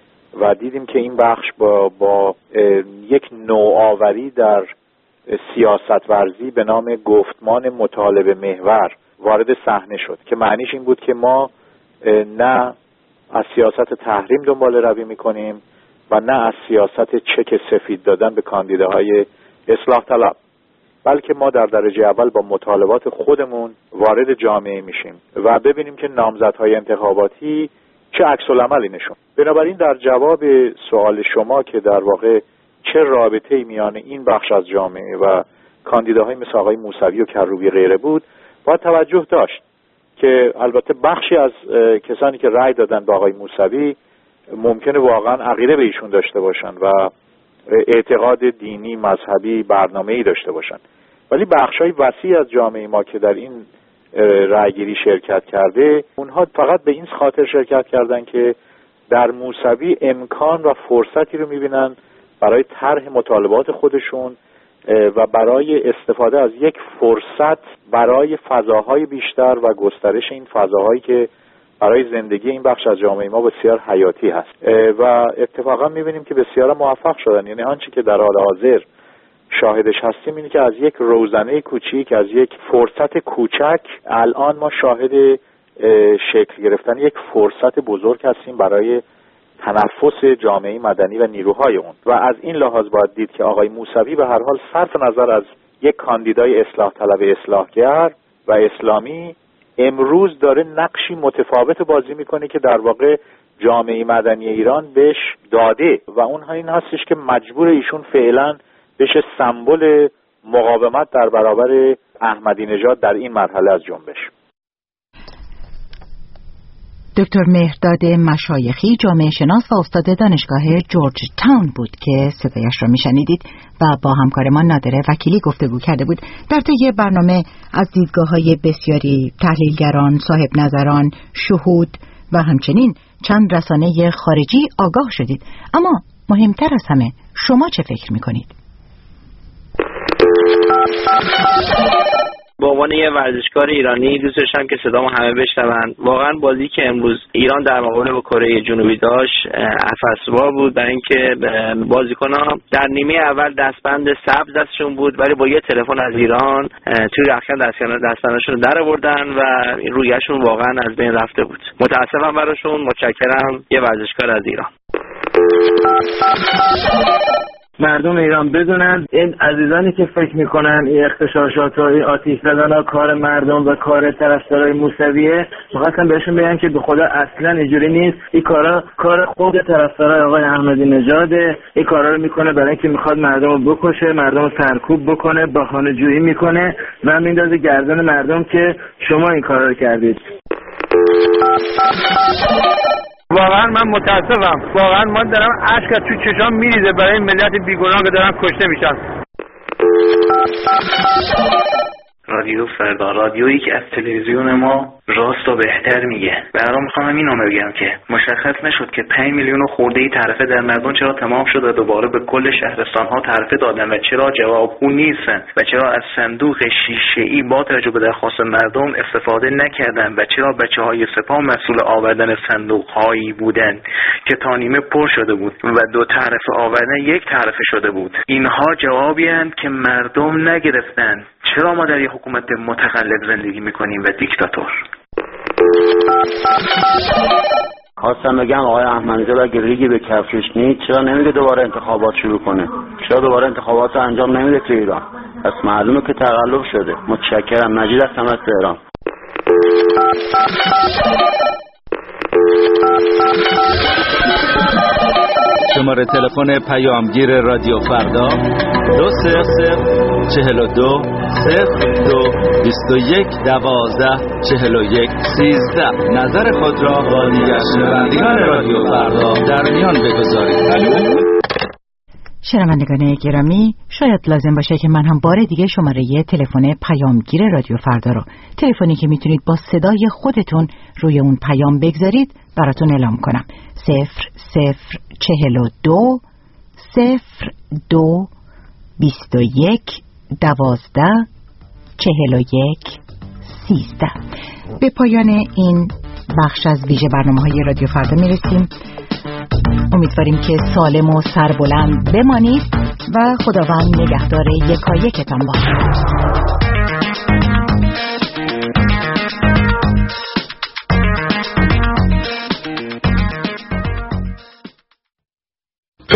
و دیدیم که این بخش با, با یک نوآوری در سیاست ورزی به نام گفتمان مطالبه محور وارد صحنه شد که معنیش این بود که ما نه از سیاست تحریم دنبال روی میکنیم و نه از سیاست چک سفید دادن به کاندیداهای اصلاح طلب، بلکه ما در درجه اول با مطالبات خودمون وارد جامعه میشیم و ببینیم که نامزدهای انتخاباتی چه عکس العملی نشون. بنابراین در جواب سوال شما که در واقع چه رابطه‌ای میان این بخش از جامعه و کاندیداهای مثل آقای موسوی و کروبی غیره بود، باید توجه داشت که البته بخشی از کسانی که رأی دادن به آقای موسوی ممکنه واقعا عقیده به ایشون داشته باشن و اعتقاد دینی، مذهبی، برنامه‌ای داشته باشن، ولی بخشای وسیع از جامعه ما که در این رأیگیری شرکت کرده، اونها فقط به این خاطر شرکت کردن که در موسوی امکان و فرصتی رو میبینن برای طرح مطالبات خودشون و برای استفاده از یک فرصت برای فضاهای بیشتر و گسترش این فضاهایی که برای زندگی این بخش از جامعه ما بسیار حیاتی هست و اتفاقا میبینیم که بسیار موفق شدن. یعنی آنچه که در حال حاضر شاهدش هستیم اینه که از یک روزنه کوچیک، از یک فرصت کوچک، الان ما شاهد شکل گرفتن یک فرصت بزرگ هستیم برای تنفس جامعه مدنی و نیروهای اون. و از این لحاظ باید دید که آقای موسوی به هر حال صرف نظر از یک کاندیدای اصلاح طلب، اصلاحگر و اسلامی، امروز داره نقشی متفاوت بازی میکنه که در واقع جامعه مدنی ایران بهش داده و اون این هستش که مجبور ایشون فعلا بشه سمبل مقاومت در برابر احمدی نژاد در این مرحله از جنبش. دکتر مهرداد مشایخی، جامعه شناس و استاد دانشگاه جورج تاون بود که صدایش را میشنیدید و با همکارمان نادره وکیلی گفتگو کرده بود. در طی برنامه از دیدگاه‌های بسیاری تحلیلگران، صاحب نظران، شهود و همچنین چند رسانه خارجی آگاه شدید. اما مهمتر از همه شما چه فکر میکنید؟ به عنوان یه ورزشکار ایرانی دوست داشتم که صدامو همه بشنون. واقعا بازی که امروز ایران در مقابل با کره جنوبی داشت افسوار بود، برای اینکه بازیکن‌ها در نیمه اول دستبند سبز دستشون بود ولی با یه تلفن از ایران توی رختکن دستبندشون در آوردن و رویشون واقعا از بین رفته بود. متاسفم براشون، متشکرم. یه ورزشکار از ایران. مردم ایران بدونن این عزیزانی که فکر میکنن این اغتشاشات و این آتش زدن ها کار مردم و کار طرفدارای موسویه، می‌خواستم بهشون بگم که به خدا اصلا اینجوری نیست. این کارا کار خود طرفدارای آقای احمدی نژاده. این کارا رو میکنه برای اینکه میخواد مردم رو بکشه، مردم رو سرکوب بکنه، بهانه‌جویی میکنه و میندازه گردن مردم که شما این کارا رو کردید. واقعا من متاسفم، واقعا من دارم اشک از تو چشام میریزه برای این ملت بیگناه که دارن کشته میشن. رادیو فردا، رادیویی که از تلویزیون ما راست و بهتر میگه. برام میخوام این نامه بگم که مشخص نشد که پنج میلیون و خورده ای تعرفه در مردم چرا تمام شد و دوباره به کل شهرستان ها تعرفه دادن و چرا جوابگو نیستن و چرا از صندوق شیشه‌ای با توجه به درخواست مردم استفاده نکردن و چرا بچه‌های سپاه مسئول آوردن صندوق هایی بودن که تا نیمه پر شده بود و دو تعرفه آوردن یک تعرفه شده بود. اینها جوابی هستند که مردم نگرفتن. چرا ما در یک حکومت متقلب زندگی میکنیم و دیکتاتور؟ خواستم بگم آقای احمدی اگه ریگی به کفش نیست چرا نمیده دوباره انتخابات شروع کنه؟ چرا دوباره انتخابات رو انجام نمیده تو ایران؟ پس معلومه که تقلب شده. متشکرم. مجید هستم از تهران. شماره تلفن پیامگیر رادیو فردا دو صفر صفر چهل و دو صفر دو بیست و یک دوازده چهل و یک سیزده. نظر خود را با دیگر شنوندگان رادیو فردا در میان بگذارید. شنوندگان گرامی، شاید لازم باشه که من هم بار دیگه شماره تلفن پیامگیر رادیو فردا رو، تلفنی که میتونید با صدای خودتون روی اون پیام بگذارید، براتون اعلام کنم. صفر صفر چهل و دو صفر دو بیست و یک دوازده چهل و یک سیزده. به پایان این بخش از ویژه برنامه‌های رادیو فردا میرسیم. امیدواریم که سالم و سربلند بمانید و خداوند نگهدار یکایکتان باشد.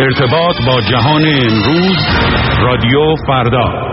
ارتباط با جهان امروز، رادیو فردا.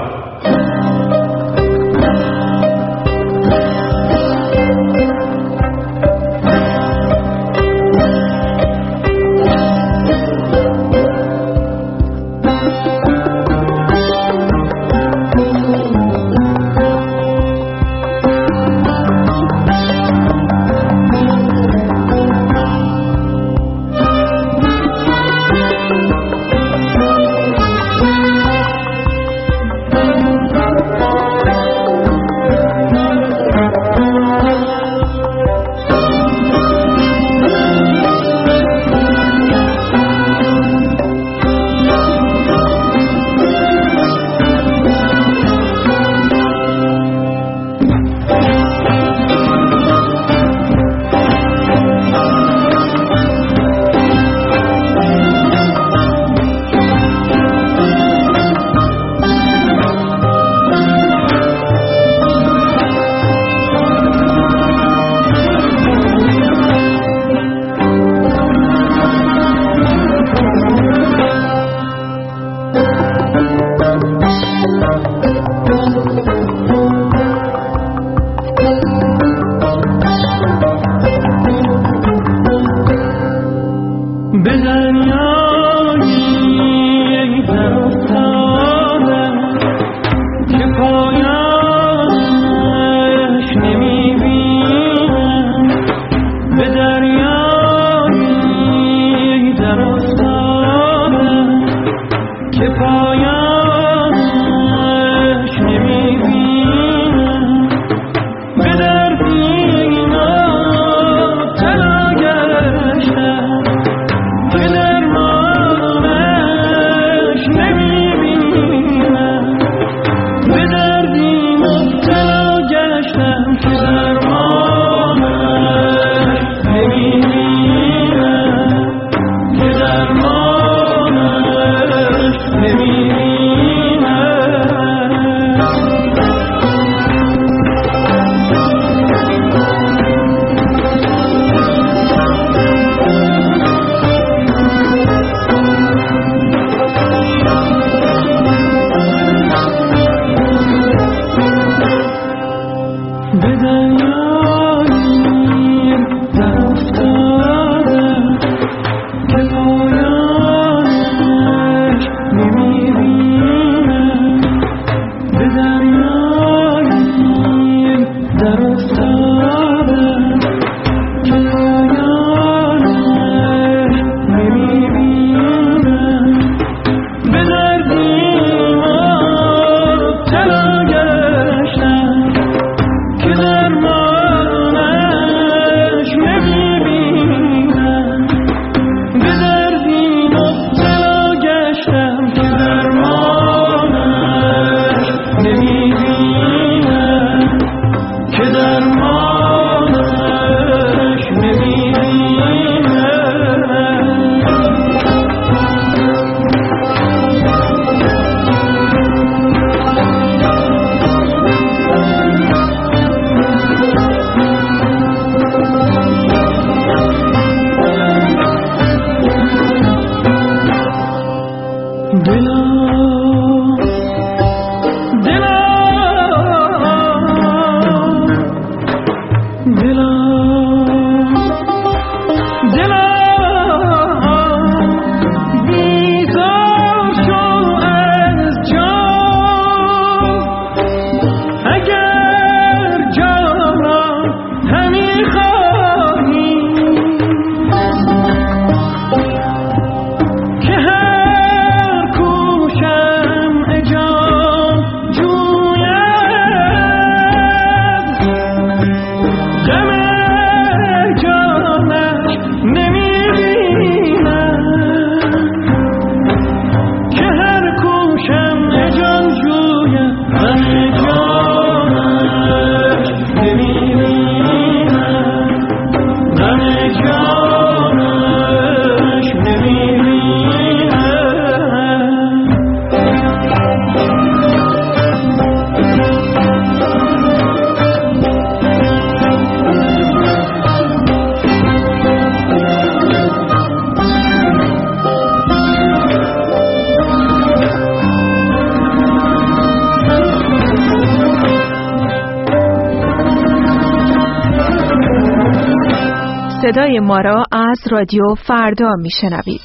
صدای ما را از رادیو فردا میشنوید.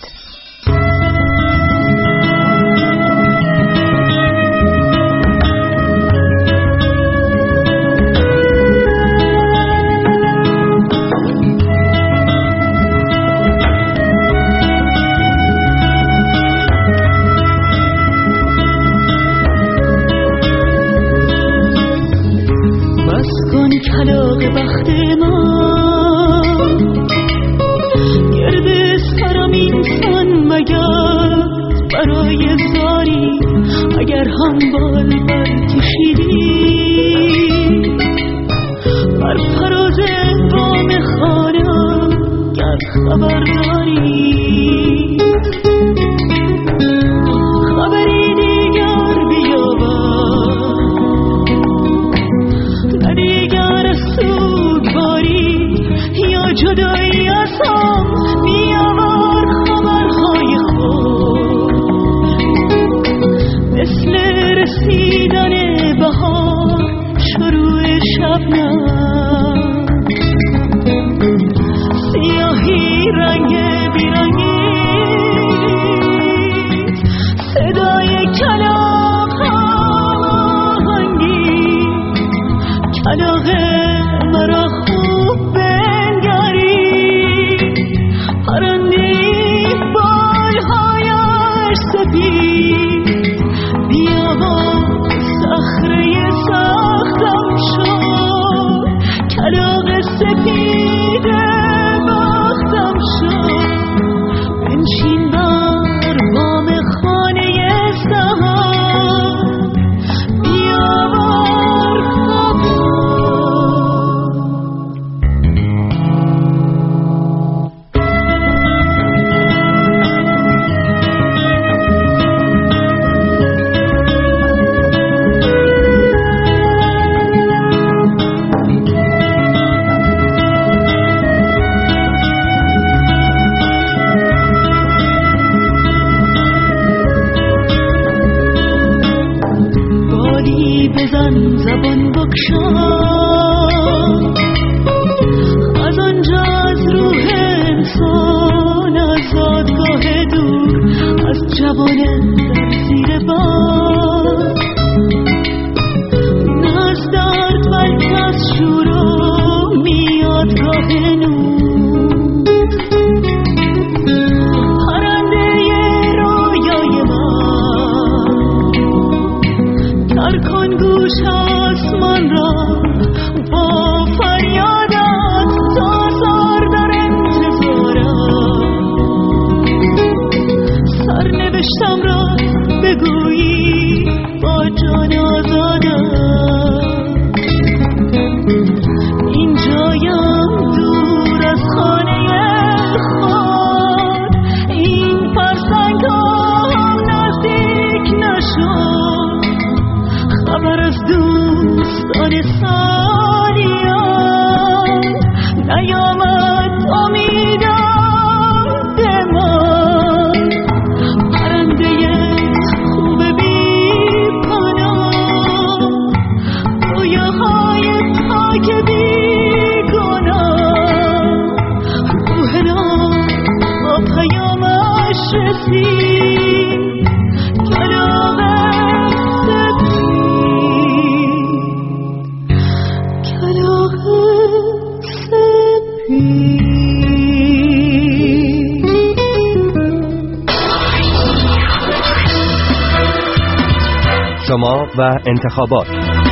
کلاغ بخت من گرد سرم اینسان مگر برای زاری اگر هم بال برکشیدی بر فراز بام خانم گر خبر داری خبری دیگر بیاور نه دیگر سوگواری یا جدایی از هم بیاور خبرهای خود مثل رسیدن بهار شروع شبنم سیاهی رنگ بیرنگی صدای کلاغ آهنگی کلاغ مرا خوب بنگری پرندی بالهایش سپید بیا با صخره سختم شد کلاغ سپید بختم شد بنشین بر بام خانه سحر بیاور خبر بالی بزن زبان بکشا از آنجا از روح انسان از زادگاه دور از جوانه در زیر بار نه از درد بلکه از شور و میادگاه نور پرنده رویای من تر کن گوش آسمان را با فریادت تازار در انتظارم سرنوشتم را بگویی با جان آزادم این جایم دور از خانه خود این فرسنگ هم نزدیک نشد خبر از دوستان سالیان نیامد امیدم به من پرنده خوب بی پناه رویاهای پاک بی گناه روح نام با پیامش رسید کلاغ شما و انتخابات.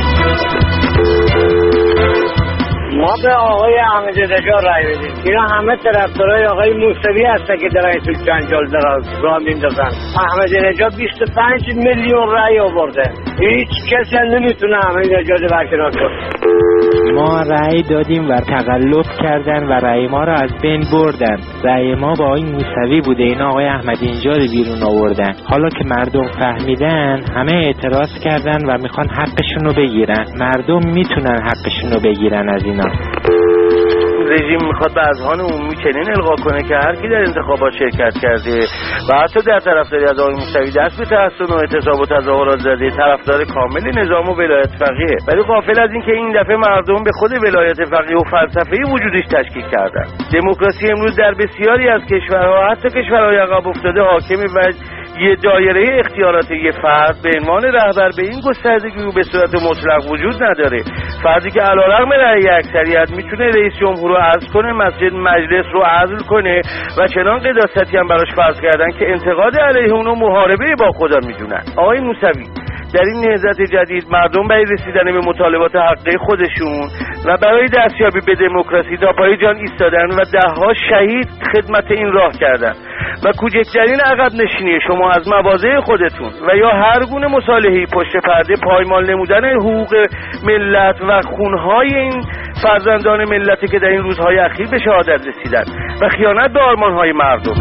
ما به آقای احمدی‌نژاد رای بدیم. اینا همه طرفدارای آقای موسوی هستن که درای تو جنجال دراز راه میندازن. احمدی‌نژاد بیست و پنج میلیون رای آورده. هیچ کسی نمیتونه احمدی‌نژاد برکنار کنه. ما رأی دادیم و تقلب کردن و رأی ما را از بین بردن. رأی ما با آقای موسوی بوده، اینا آقای احمدی‌نژاد بیرون آوردن. حالا که مردم فهمیدن همه اعتراض کردن و میخوان حقشون رو بگیرن. مردم میتونن حقشون رو بگیرن از اینا. رژیم میخواد به اذهان عمومی چنین القا کنه که هر کی در انتخابات شرکت کرده و حتی در طرفداری از آقای موسوی دست به تحسن و اعتصاب و تظاهرات زده طرفدار کامل نظام و ولایت فقیه، ولی غافل از این که این دفعه مردم به خود ولایت فقیه و فلسفه وجودش تشکیک کردن. دموکراسی امروز در بسیاری از کشورها حتی کشورهای عقب افتاده حاکم و یه دایره اختیارات یه فرد به عنوان رهبر به این گستردگی و به صورت مطلق وجود نداره. فردی که علیرغم رأی اکثریت میتونه رئیس جمهور رو عزل کنه، مسجد مجلس رو عزل کنه و چنان قداستی هم براش فرض کردن که انتقاد علیه اونو محاربه با خدا میدونن. آقای موسوی در این نهضت جدید مردم برای رسیدن به مطالبات حقیقی خودشون و برای دستیابی به دموکراسی تا پای جان ایستادن و دهها شهید خدمت این راه کردن و کوچکترین عقب نشینی شما از مواضع خودتون و یا هر گونه مصالحه‌ای پشت پرده پایمال نمودن حقوق ملت و خونهای این فرزندان ملتی که در این روزهای اخیر به شهادت رسیدن و خیانت به آرمانهای مردم.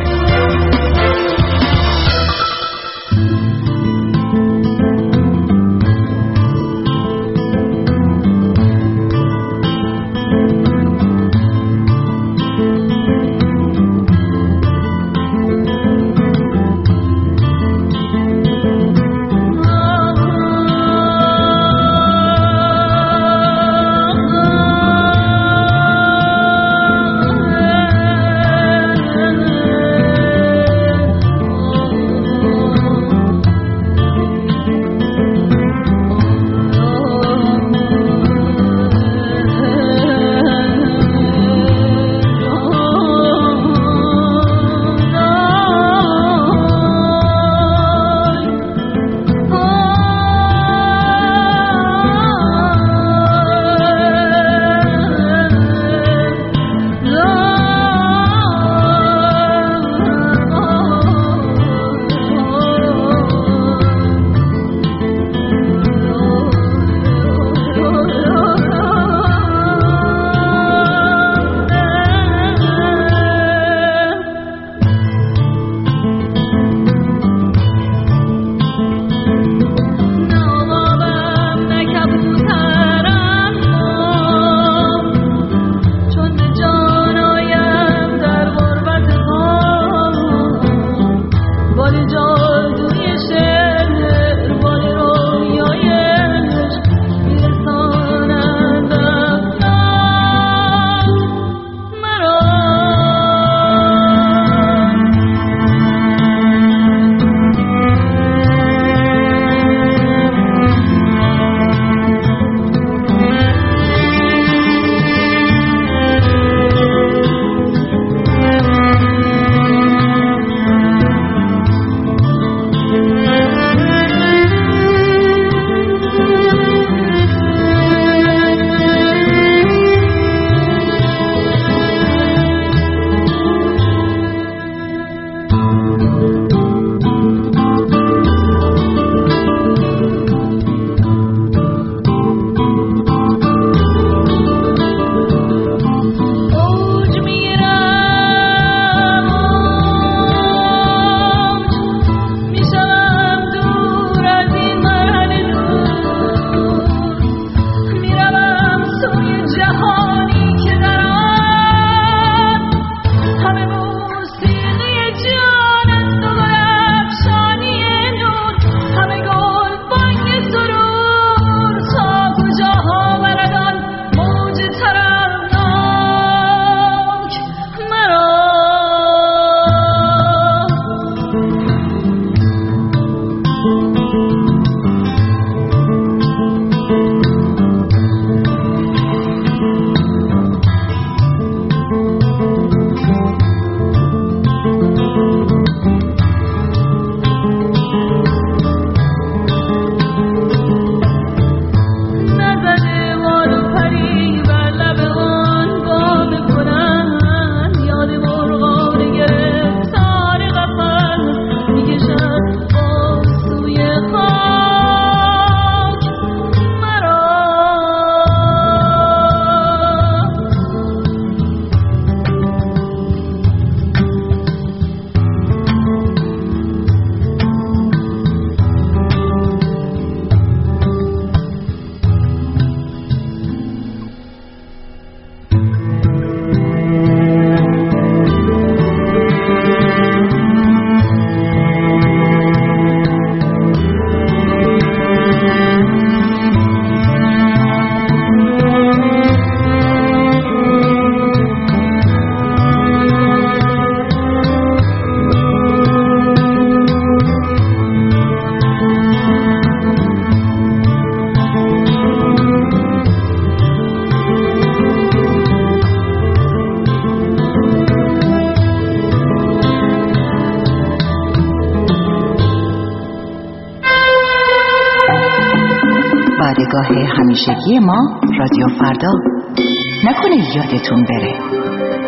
همیشگی ما رادیو فردا. نکنه یادتون بره.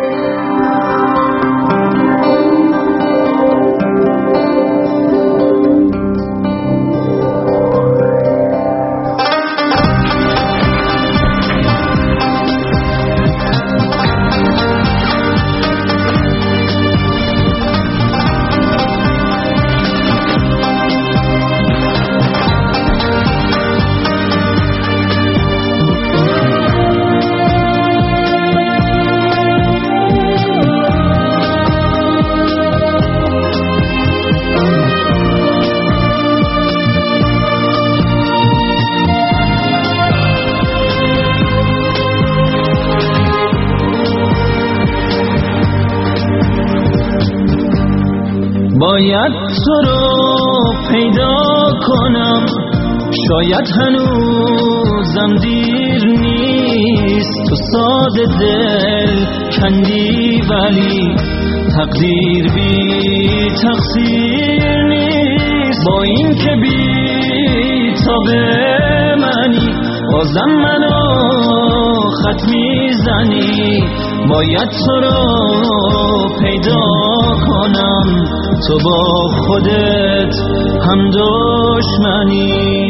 باید تو رو پیدا کنم، شاید هنوزم دیر نیست. تو ساده دل کندی ولی تقدیر بی تقصیر نیست. با این که بی تابه منی بازم منو خط میزنی. باید تو رو پیدا کنم، تو با خودت هم دشمنی.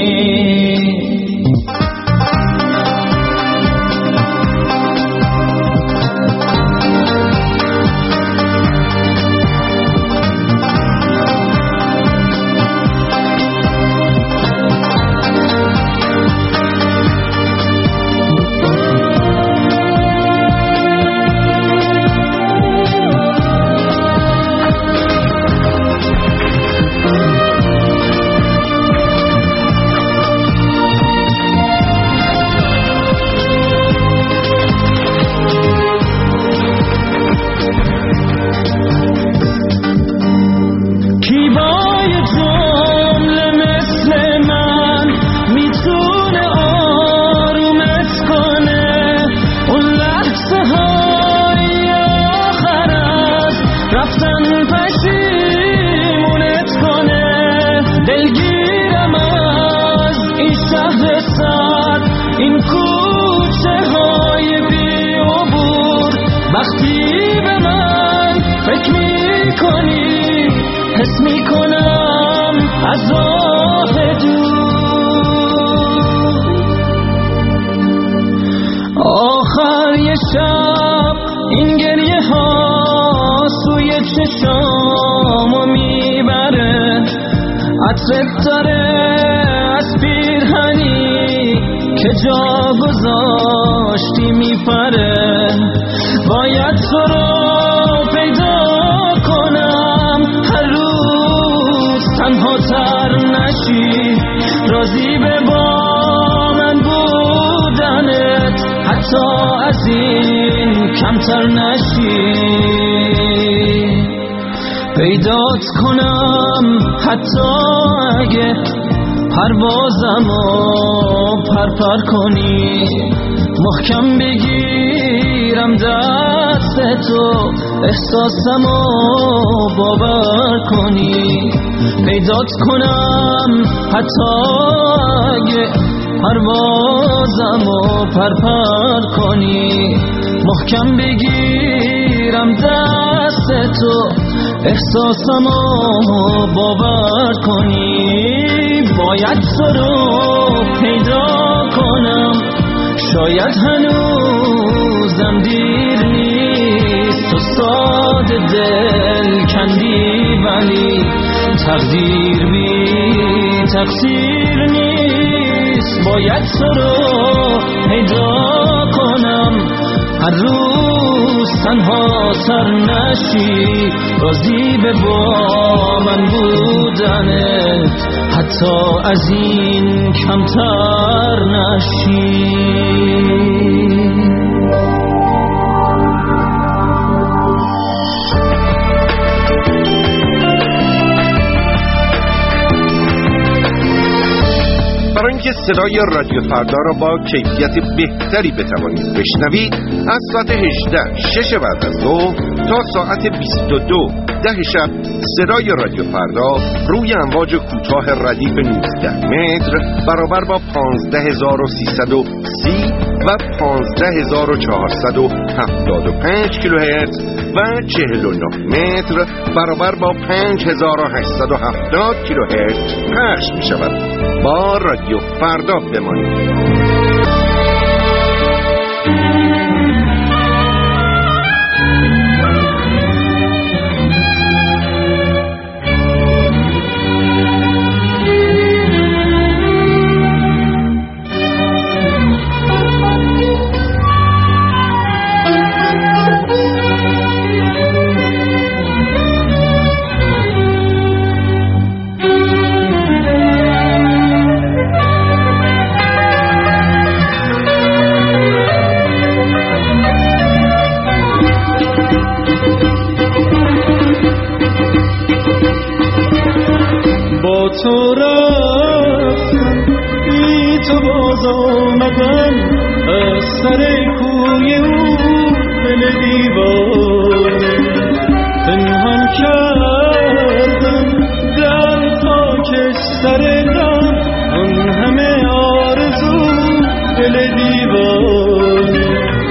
عطرت داره از پیرهنی که جا گذاشتی میپره. باید تو رو پیدا کنم، هر روز تنها تر نشی. راضی به با من بودنت، حتی از این کمتر نشی. پیدات کنم حتی اگه پروازمو پرپر کنی. محکم بگیرم دست تو، احساسمو باور کنی. پیدات کنم حتی اگه پروازمو پرپر کنی. محکم بگیرم دست تو، احساسمو باور کنی. باید تو رو پیدا کنم، شاید هنوزم دیر نیست. تو ساده دل کندی ولی تقدیر بی تقصیر نیست. باید تو رو پیدا کنم، هر روز تنها سر نشی. راضی به با من بودنت، حتی از این کمتر نشی. برای اینکه صدای رادیو فردا را با کیفیت بهتری بتوانید بشنوید، از ساعت هجده شش بعد از ظهر تا ساعت بیست و دو ده شب صدای رادیو فردا روی امواج کوتاه ردیف نوزده متر برابر با پانزده هزار و سیصد و سی و پانزده هزار و چهارصد و هفتاد و پنج کیلوهرتز و چهل و نه متر برابر با پنج هزار و هشتصد و هفتاد کیلوهرتز پخش می شود. با رادیو فردا بمانید. تو رفتم بی تو باز آمدم از سر کوی او دل دیوانه پنهان کردم در خاک سر غم آن همه آرزو دل دیوانه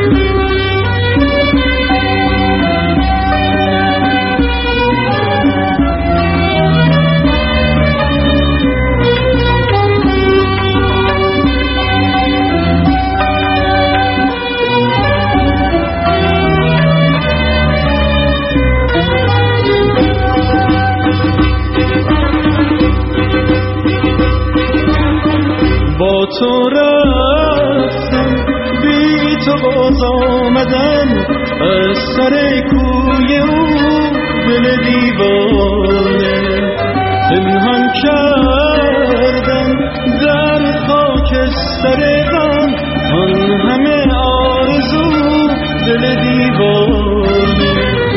تو رفتم بی تو باز آمدم از سر کوی او دل دیوانه پنهان کردم در خاک سر غم آن همه آرزو دل دیوانه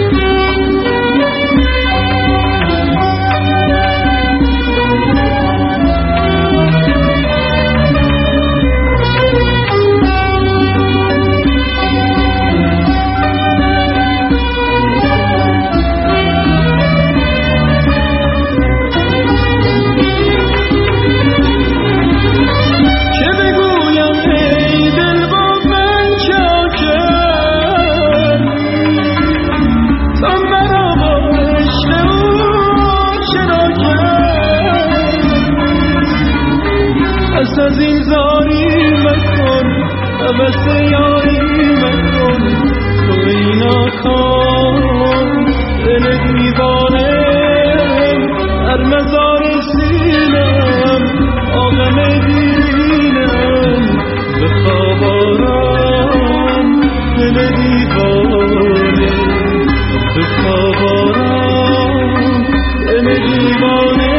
از این زاری مکن عوض یاری مکن تو اینا کن دل دیوانه هر مزار سینم آغم دینم به خواب آرام دل دیوانه به خواب آرام دل دیوانه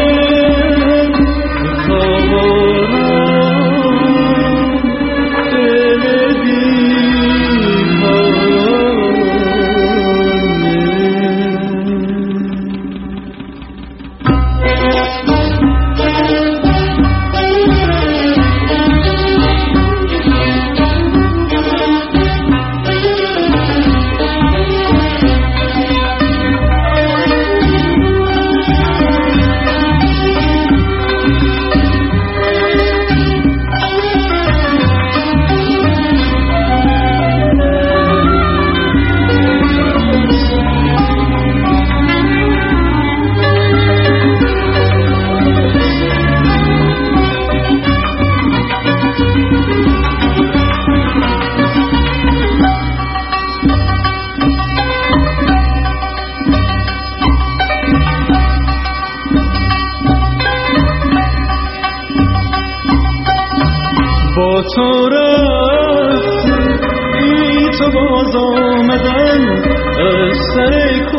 تو رفتم بی تو باز آمدم از سر